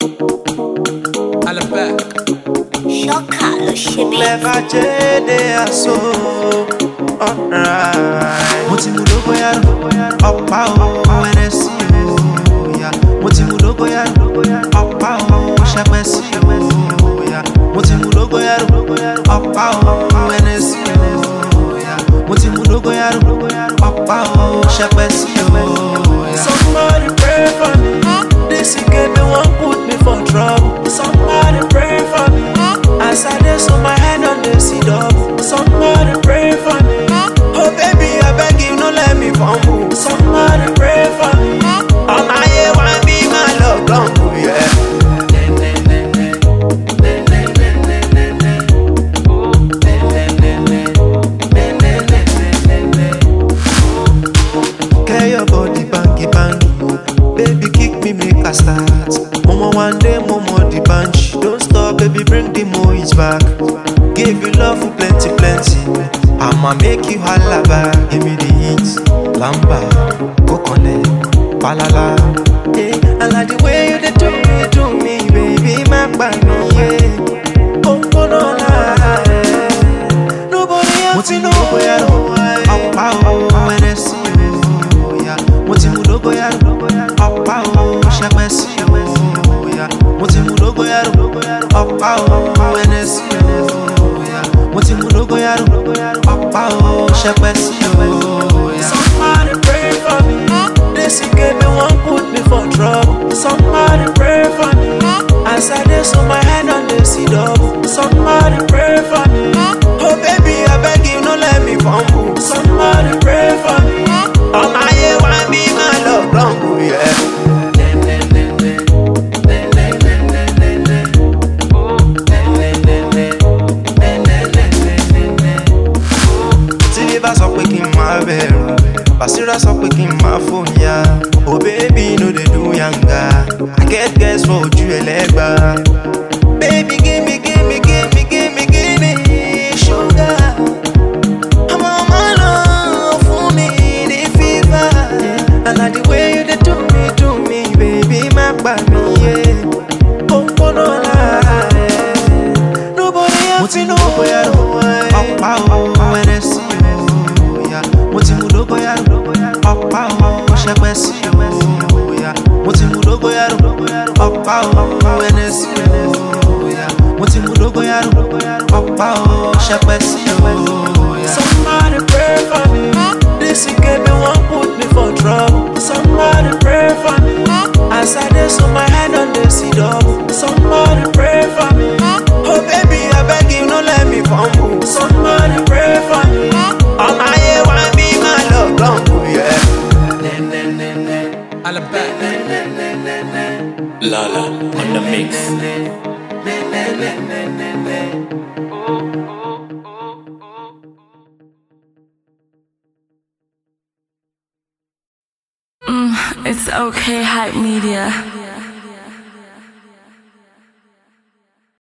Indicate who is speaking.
Speaker 1: Alabak.
Speaker 2: Choca lo chibi.
Speaker 3: Clever Jade aso. Alright. Mo ti mu dogo yaro. Ọ̀pá o ẹnẹsì o. Mo ti mu dogo yaro. Ọ̀pá o ṣẹpẹsì o. Mo ti mu dogo yaro. Ọ̀pá o ẹnẹsì o. Mo ti mu dogo yaro. Ọ̀pá o ṣẹpẹsì o. Somebody pray for me. This girl they won't put me for trouble. Somebody pray for me. As I dey so my head on the see double. Somebody pray for me. Oh baby, I beg you, no let me fumble. Somebody pray for me. All my year want be my love long, yeah. Get your body bangy bangy, baby kick me make a start. Momo one day, momo the bunch. Don't stop, baby bring the moist back. Give you love for plenty, plenty. I'ma make you holla back. Give me the hits, lamba, coconut, palala. Yeah, I like the way you dey do me, baby, my baby, yeah. Oh, no, lie. Nobody else know where I go. Ọ̀pá o ẹnẹsì o. Mo ti mu dogo yaro. Ọ̀pá o ṣẹpẹsì o. Mo ti mu dogo yaro. Ọ̀pá o ẹnẹsì o. Mo ti mu dogo yaro. Ọ̀pá o ṣẹpẹsì o. Somebody pray for me. This girl they won't put me for trouble. Somebody pray for me. As I dey so my head on the see double. Somebody pray for me. Oh baby, I beg you, no let me fumble. Somebody pray for me. All my year want be my love long, yeah. Tí bá sọ pé kí n máa bẹ̀rù, Basira sọ pé kí n máa fòyà. Oh baby, no dey do yanga. I get guess for ojú ẹlẹ́gbà. Baby, give me sugar. I'm on my love for me, the fever. I like the way you dey do me, baby, my baby, yeah. Oh, no lie. Nobody else know where I go. Ọ̀pá o ẹnẹsì o. Mo ti mu dogo yaro. Ọ̀pá o ṣẹpẹsì o. Mo ti mu dogo yaro. Ọ̀pá o ẹnẹsì o. Mo ti mu dogo yaro. Ọ̀pá o ṣẹpẹsì o. Somebody pray for me. This girl they won't put me for trouble. Somebody pray for me. As I dey so my head on the see double. Somebody pray for me. Oh baby, I beg you, no let me fumble. Somebody pray for me. All my year want be my love long, yeah.
Speaker 1: Alabak. Lala on the mix.
Speaker 2: It's okay, hype media.